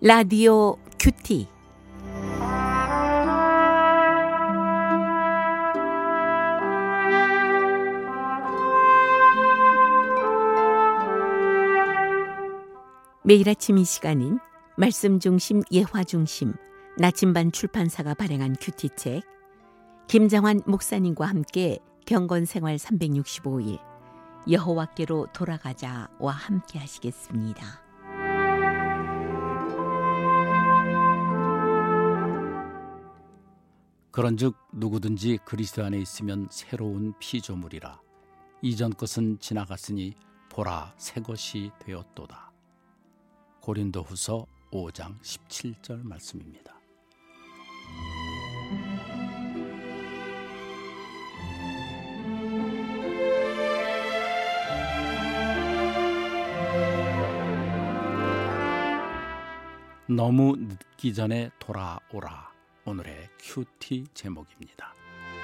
라디오 큐티. 매일 아침 이 시간은 말씀 중심 예화 중심 나침반 출판사가 발행한 큐티책, 김장환 목사님과 함께 경건생활 365일 여호와께로 돌아가자와 함께 하시겠습니다. 그런즉 누구든지 그리스도 안에 있으면 새로운 피조물이라. 이전 것은 지나갔으니 보라 새 것이 되었도다. 고린도후서 5장 17절 말씀입니다. 너무 늦기 전에 돌아오라. 오늘의 큐티 제목입니다.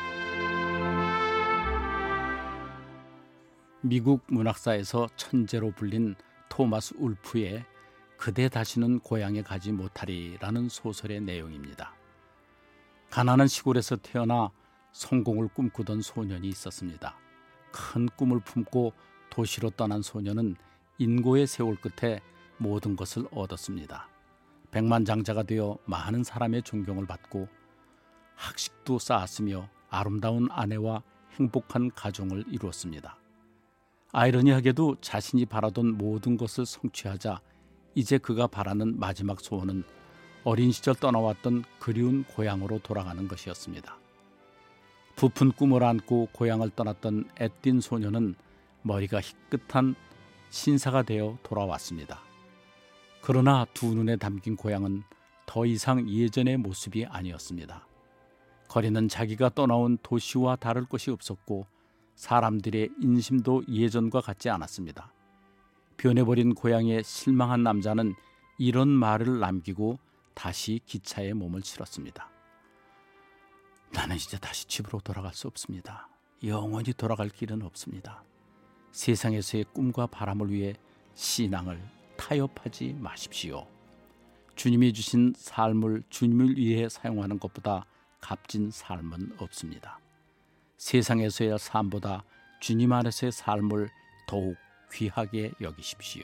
미국 문학사에서 천재로 불린 토마스 울프의 그대 다시는 고향에 가지 못하리라는 소설의 내용입니다. 가난한 시골에서 태어나 성공을 꿈꾸던 소년이 있었습니다. 큰 꿈을 품고 도시로 떠난 소년은 인고의 세월 끝에 모든 것을 얻었습니다. 백만장자가 되어 많은 사람의 존경을 받고 학식도 쌓았으며 아름다운 아내와 행복한 가정을 이루었습니다. 아이러니하게도 자신이 바라던 모든 것을 성취하자 이제 그가 바라는 마지막 소원은 어린 시절 떠나왔던 그리운 고향으로 돌아가는 것이었습니다. 부푼 꿈을 안고 고향을 떠났던 애띤 소년은 머리가 희끗한 신사가 되어 돌아왔습니다. 그러나 두 눈에 담긴 고향은 더 이상 예전의 모습이 아니었습니다. 거리는 자기가 떠나온 도시와 다를 것이 없었고 사람들의 인심도 예전과 같지 않았습니다. 변해버린 고향에 실망한 남자는 이런 말을 남기고 다시 기차에 몸을 실었습니다. 나는 이제 다시 집으로 돌아갈 수 없습니다. 영원히 돌아갈 길은 없습니다. 세상에서의 꿈과 바람을 위해 신앙을 타협하지 마십시오. 주님이 주신 삶을 주님을 위해 사용하는 것보다 값진 삶은 없습니다. 세상에서의 삶보다 주님 안에서의 삶을 더욱 귀하게 여기십시오.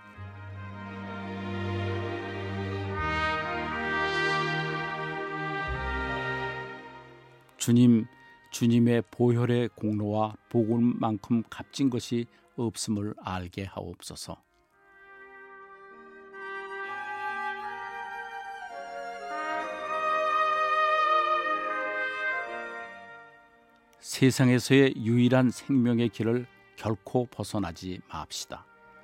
주님의 보혈의 공로와 복음만큼 값진 것이 없음을 알게 하옵소서. 세상에서의 유일한 생명의 길을 결코 벗어나지 맙시다.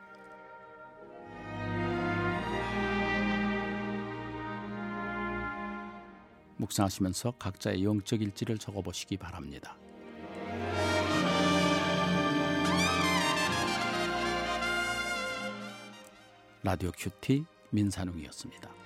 묵상하시면서 각자의 영적 일지를 적어보시기 바랍니다. 라디오 큐티 민산웅이었습니다.